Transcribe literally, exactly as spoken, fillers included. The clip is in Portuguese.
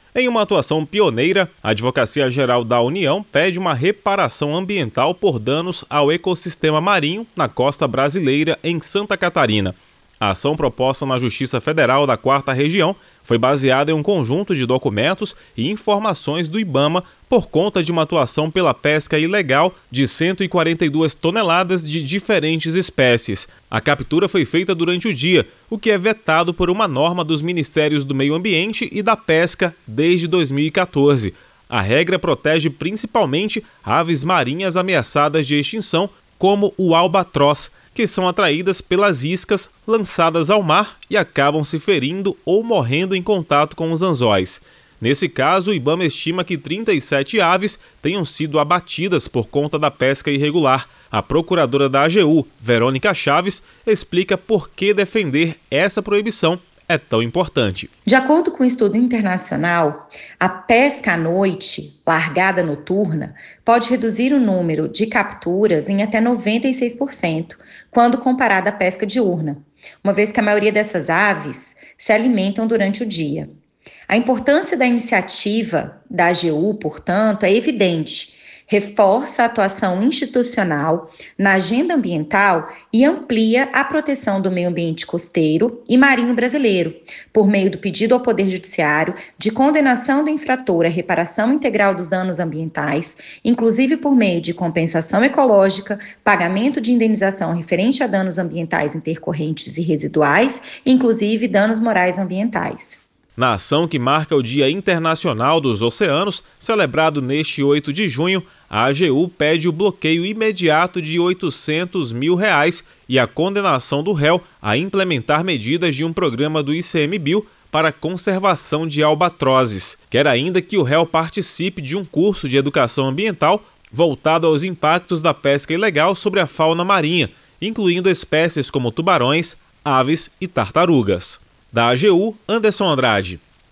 Em uma atuação pioneira, a Advocacia Geral da União pede uma reparação ambiental por danos ao ecossistema marinho na costa brasileira, em Santa Catarina. A ação proposta na Justiça Federal da Quarta Região foi baseada em um conjunto de documentos e informações do IBAMA por conta de uma atuação pela pesca ilegal de cento e quarenta e duas toneladas de diferentes espécies. A captura foi feita durante o dia, o que é vetado por uma norma dos Ministérios do Meio Ambiente e da Pesca desde dois mil e quatorze. A regra protege principalmente aves marinhas ameaçadas de extinção, como o albatroz, que são atraídas pelas iscas lançadas ao mar e acabam se ferindo ou morrendo em contato com os anzóis. Nesse caso, o IBAMA estima que trinta e sete aves tenham sido abatidas por conta da pesca irregular. A procuradora da A G U, Verônica Chaves, explica por que defender essa proibição é tão importante. De acordo com um estudo internacional, a pesca à noite, largada noturna, pode reduzir o número de capturas em até noventa e seis por cento, quando comparada à pesca diurna, uma vez que a maioria dessas aves se alimentam durante o dia. A importância da iniciativa da A G U, portanto, é evidente. Reforça a atuação institucional na agenda ambiental e amplia a proteção do meio ambiente costeiro e marinho brasileiro, por meio do pedido ao Poder Judiciário de condenação do infrator à reparação integral dos danos ambientais, inclusive por meio de compensação ecológica, pagamento de indenização referente a danos ambientais intercorrentes e residuais, inclusive danos morais ambientais. Na ação que marca o Dia Internacional dos Oceanos, celebrado neste oito de junho, a A G U pede o bloqueio imediato de oitocentos mil reais e a condenação do réu a implementar medidas de um programa do ICMBio para a conservação de albatrozes. Quer ainda que o réu participe de um curso de educação ambiental voltado aos impactos da pesca ilegal sobre a fauna marinha, incluindo espécies como tubarões, aves e tartarugas. Da A G U, Anderson Andrade.